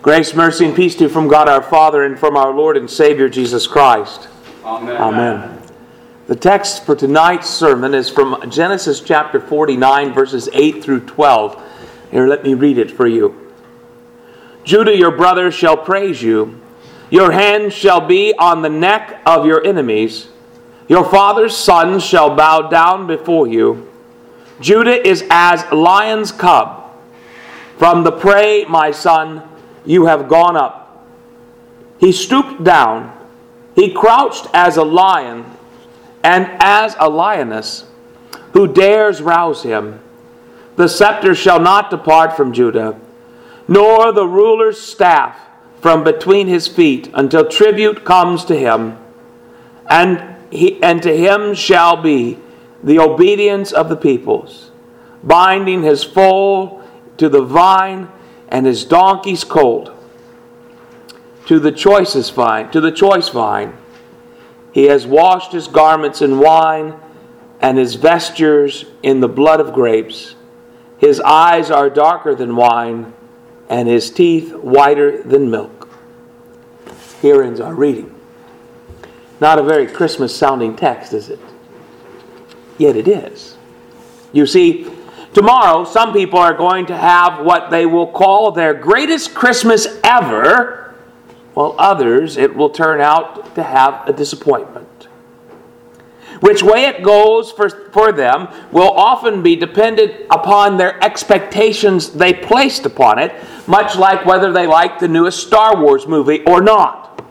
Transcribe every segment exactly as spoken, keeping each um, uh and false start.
Grace, mercy, and peace to you from God our Father and from our Lord and Savior Jesus Christ. Amen. Amen. The text for tonight's sermon is from Genesis chapter forty-nine, verses eight through twelve. Here, let me read it for you. Judah, your brother, shall praise you. Your hand shall be on the neck of your enemies. Your father's sons shall bow down before you. Judah is as a lion's cub. From the prey, my son, you have gone up. He stooped down. He crouched as a lion and as a lioness. Who dares rouse him? The scepter shall not depart from Judah, nor the ruler's staff from between his feet, until tribute comes to him, and he, and to him shall be the obedience of the peoples, binding his foal to the vine and his donkey's colt to the choicest vine, to the choice vine. He has washed his garments in wine and his vestures in the blood of grapes. His eyes are darker than wine, and his teeth whiter than milk. Here ends our reading. Not a very Christmas-sounding text, is it? Yet it is. You see, tomorrow some people are going to have what they will call their greatest Christmas ever, while others it will turn out to have a disappointment. Which way it goes for, for them will often be dependent upon their expectations they placed upon it, much like whether they like the newest Star Wars movie or not.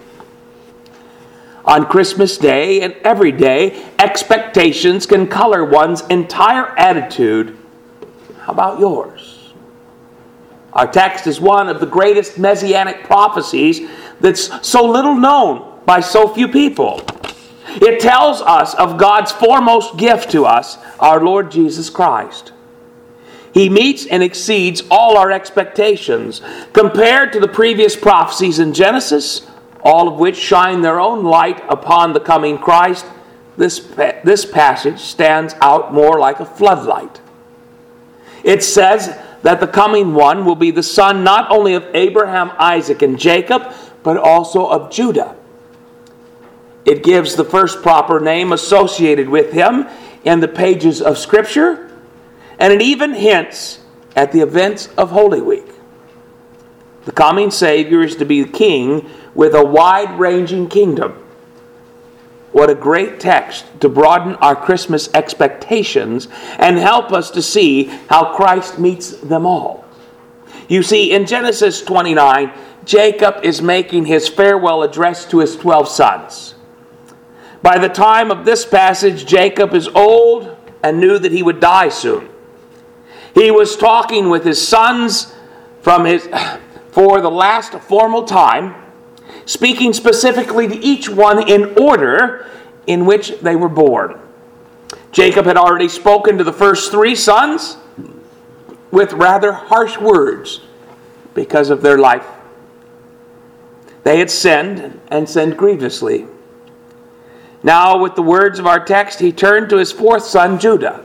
On Christmas Day and every day, expectations can color one's entire attitude. How about yours? Our text is one of the greatest messianic prophecies that's so little known by so few people. It tells us of God's foremost gift to us, our Lord Jesus Christ. He meets and exceeds all our expectations. Compared to the previous prophecies in Genesis, all of which shine their own light upon the coming Christ, this, this passage stands out more like a floodlight. It says that the coming one will be the son not only of Abraham, Isaac, and Jacob, but also of Judah. It gives the first proper name associated with him in the pages of Scripture, and it even hints at the events of Holy Week. The coming Savior is to be king with a wide-ranging kingdom. What a great text to broaden our Christmas expectations and help us to see how Christ meets them all. You see, in Genesis twenty-nine, Jacob is making his farewell address to his twelve sons. By the time of this passage, Jacob is old and knew that he would die soon. He was talking with his sons from his, for the last formal time, speaking specifically to each one in order in which they were born. Jacob had already spoken to the first three sons with rather harsh words because of their life. They had sinned and sinned grievously. Now, with the words of our text, he turned to his fourth son, Judah.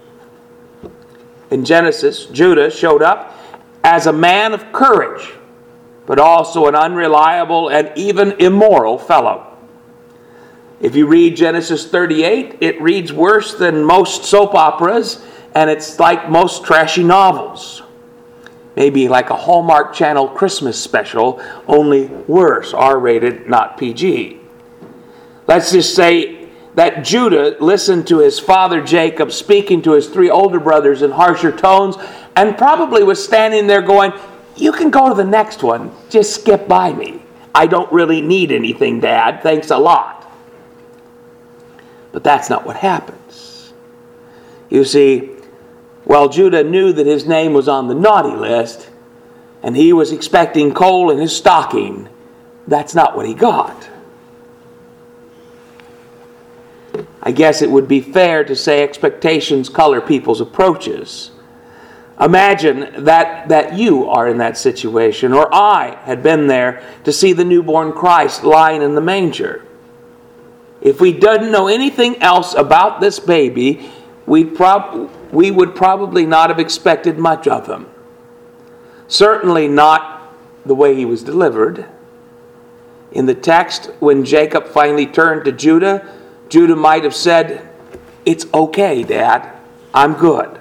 In Genesis, Judah showed up as a man of courage, but also an unreliable and even immoral fellow. If you read Genesis thirty-eight, it reads worse than most soap operas, and it's like most trashy novels. Maybe like a Hallmark Channel Christmas special, only worse, R-rated, not P G. Let's just say that Judah listened to his father Jacob speaking to his three older brothers in harsher tones, and probably was standing there going, "You can go to the next one. Just skip by me. I don't really need anything, Dad. Thanks a lot." But that's not what happens. You see, while Judah knew that his name was on the naughty list, and he was expecting coal in his stocking, that's not what he got. I guess it would be fair to say expectations color people's approaches. Imagine that, that you are in that situation, or I had been there to see the newborn Christ lying in the manger. If we didn't know anything else about this baby, we'd prob- we would probably not have expected much of him. Certainly not the way he was delivered. In the text, when Jacob finally turned to Judah, Judah might have said, "It's okay, Dad. I'm good."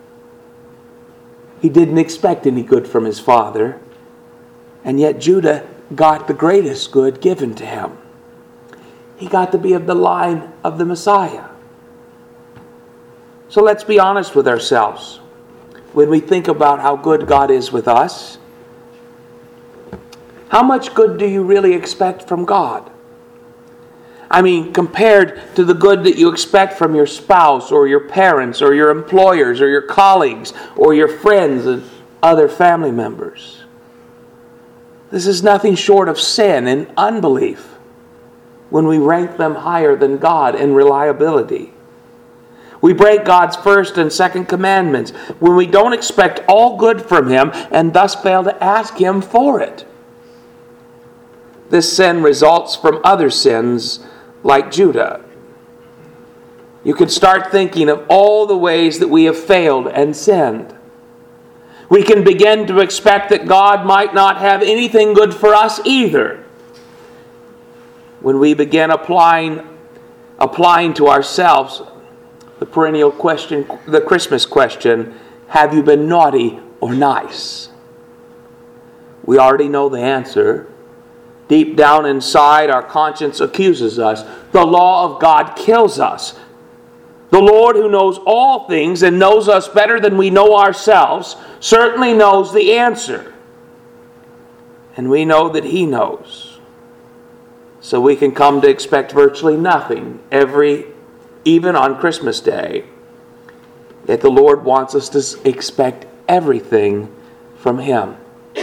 He didn't expect any good from his father, and yet Judah got the greatest good given to him. He got to be of the line of the Messiah. So let's be honest with ourselves. When we think about how good God is with us, how much good do you really expect from God? I mean, compared to the good that you expect from your spouse or your parents or your employers or your colleagues or your friends and other family members. This is nothing short of sin and unbelief when we rank them higher than God in reliability. We break God's first and second commandments when we don't expect all good from Him and thus fail to ask Him for it. This sin results from other sins like Judah. You can start thinking of all the ways that we have failed and sinned. We can begin to expect that God might not have anything good for us either. When we begin applying, applying to ourselves the perennial question, the Christmas question, have you been naughty or nice? We already know the answer. Deep down inside, our conscience accuses us. The law of God kills us. The Lord, who knows all things and knows us better than we know ourselves, certainly knows the answer. And we know that He knows. So we can come to expect virtually nothing every, even on Christmas Day. Yet the Lord wants us to expect everything from Him.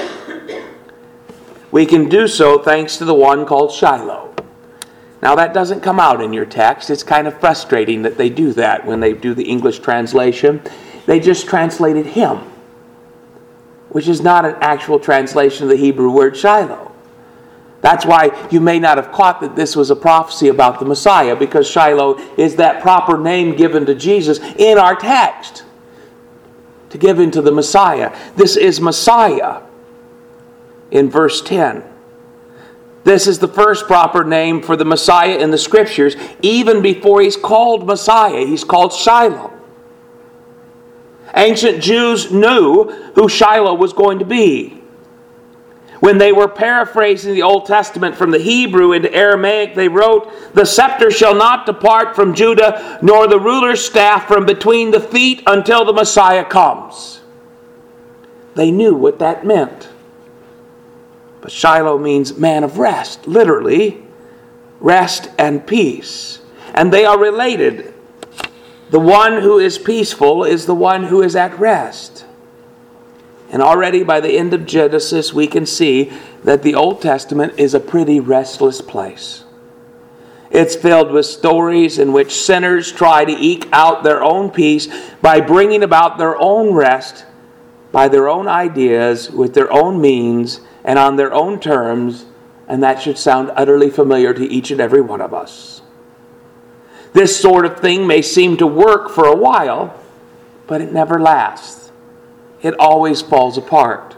We can do so thanks to the one called Shiloh. Now that doesn't come out in your text. It's kind of frustrating that they do that when they do the English translation. They just translated Him, which is not an actual translation of the Hebrew word Shiloh. That's why you may not have caught that this was a prophecy about the Messiah, because Shiloh is that proper name given to Jesus in our text, to give into the Messiah. This is Messiah. In verse ten. This is the first proper name for the Messiah in the Scriptures. Even before He's called Messiah, He's called Shiloh. Ancient Jews knew who Shiloh was going to be. When they were paraphrasing the Old Testament from the Hebrew into Aramaic, they wrote, "The scepter shall not depart from Judah, nor the ruler's staff from between the feet until the Messiah comes." They knew what that meant. But Shiloh means man of rest, literally, rest and peace. And they are related. The one who is peaceful is the one who is at rest. And already by the end of Genesis, we can see that the Old Testament is a pretty restless place. It's filled with stories in which sinners try to eke out their own peace by bringing about their own rest, by their own ideas, with their own means, and on their own terms, and that should sound utterly familiar to each and every one of us. This sort of thing may seem to work for a while, but it never lasts. It always falls apart.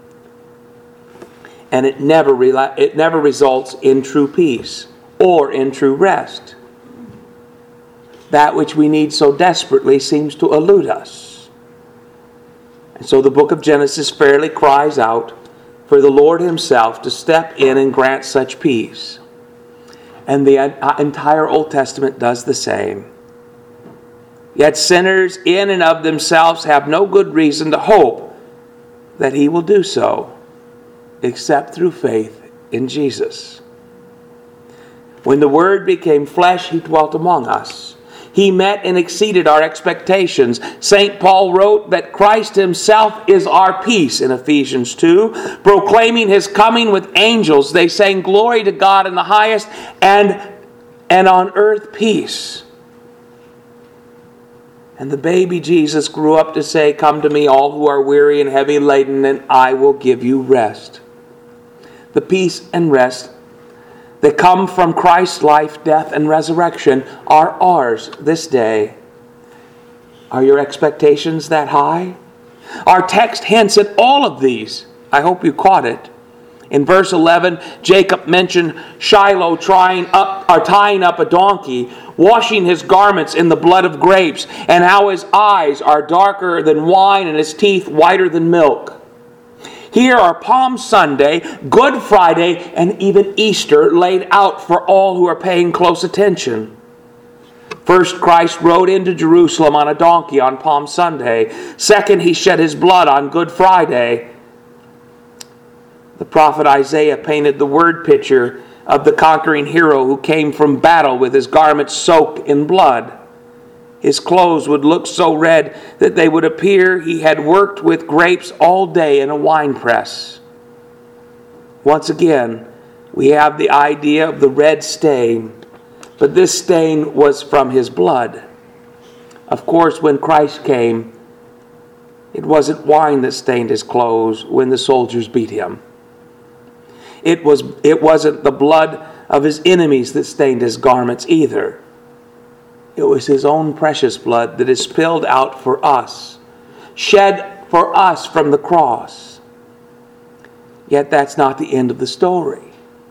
And it never, rela- it never results in true peace or in true rest. That which we need so desperately seems to elude us. And so the book of Genesis fairly cries out for the Lord Himself to step in and grant such peace. And the entire Old Testament does the same. Yet sinners in and of themselves have no good reason to hope that He will do so, except through faith in Jesus. When the Word became flesh, He dwelt among us. He met and exceeded our expectations. Saint Paul wrote that Christ Himself is our peace in Ephesians two. Proclaiming His coming with angels, they sang glory to God in the highest, and, and on earth peace. And the baby Jesus grew up to say, "Come to me, all who are weary and heavy laden, and I will give you rest." The peace and rest that come from Christ's life, death, and resurrection are ours this day. Are your expectations that high? Our text hints at all of these. I hope you caught it. In verse eleven, Jacob mentioned Shiloh trying up, or tying up a donkey, washing his garments in the blood of grapes, and how his eyes are darker than wine and his teeth whiter than milk. Here are Palm Sunday, Good Friday, and even Easter laid out for all who are paying close attention. First, Christ rode into Jerusalem on a donkey on Palm Sunday. Second, he shed his blood on Good Friday. The prophet Isaiah painted the word picture of the conquering hero who came from battle with his garments soaked in blood. His clothes would look so red that they would appear he had worked with grapes all day in a winepress. Once again, we have the idea of the red stain, but this stain was from his blood. Of course, when Christ came, it wasn't wine that stained his clothes when the soldiers beat him. It was, it wasn't the blood of his enemies that stained his garments either. It was his own precious blood that is spilled out for us, shed for us from the cross. Yet that's not the end of the story.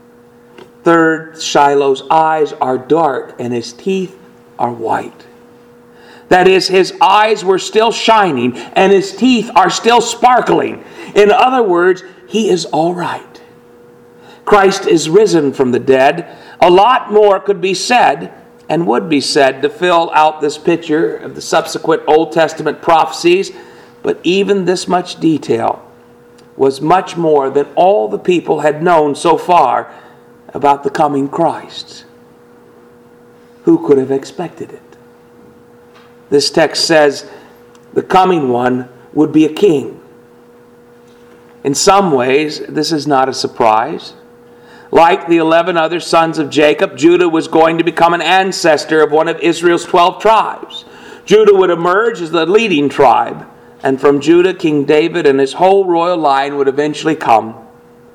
Third, Shiloh's eyes are dark and his teeth are white. That is, his eyes were still shining and his teeth are still sparkling. In other words, he is all right. Christ is risen from the dead. A lot more could be said and would be said to fill out this picture of the subsequent Old Testament prophecies, but even this much detail was much more than all the people had known so far about the coming Christ. Who could have expected it? This text says the coming one would be a king. In some ways, this is not a surprise. Like the eleven other sons of Jacob, Judah was going to become an ancestor of one of Israel's twelve tribes. Judah would emerge as the leading tribe, and from Judah, King David and his whole royal line would eventually come.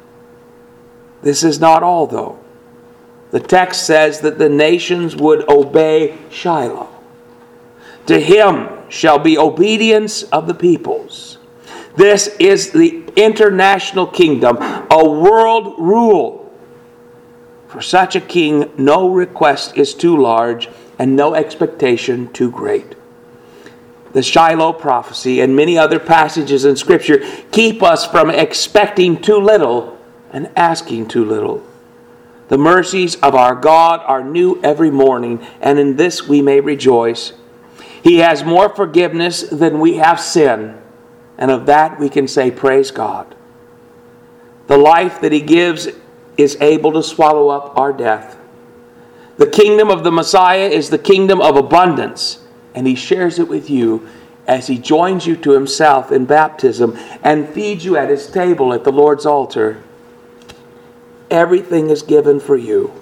This is not all, though. The text says that the nations would obey Shiloh. To him shall be obedience of the peoples. This is the international kingdom, a world rule. For such a king, no request is too large and no expectation too great. The Shiloh prophecy and many other passages in Scripture keep us from expecting too little and asking too little. The mercies of our God are new every morning, and in this we may rejoice. He has more forgiveness than we have sin, and of that we can say, praise God. The life that he gives is able to swallow up our death. The kingdom of the Messiah is the kingdom of abundance, and he shares it with you as he joins you to himself in baptism and feeds you at his table at the Lord's altar. Everything is given for you.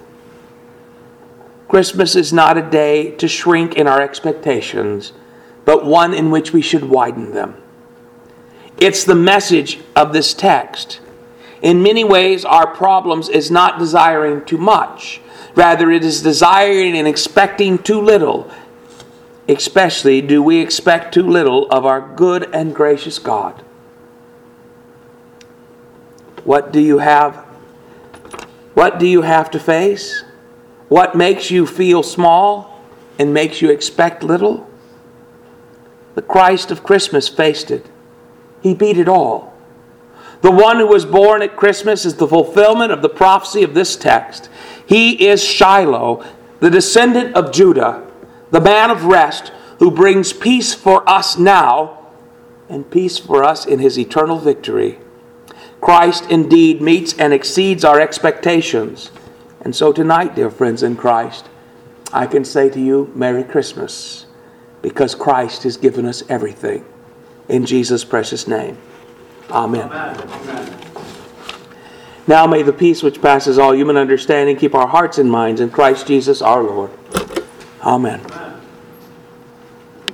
Christmas is not a day to shrink in our expectations, but one in which we should widen them. It's the message of this text. In many ways, our problems is not desiring too much. Rather, it is desiring and expecting too little. Especially do we expect too little of our good and gracious God. What do you have? What do you have to face? What makes you feel small and makes you expect little? The Christ of Christmas faced it. He beat it all. The one who was born at Christmas is the fulfillment of the prophecy of this text. He is Shiloh, the descendant of Judah, the man of rest who brings peace for us now and peace for us in his eternal victory. Christ indeed meets and exceeds our expectations. And so tonight, dear friends in Christ, I can say to you, Merry Christmas, because Christ has given us everything. In Jesus' precious name. Amen. Amen. Now may the peace which passes all human understanding keep our hearts and minds in Christ Jesus our Lord. Amen. Amen.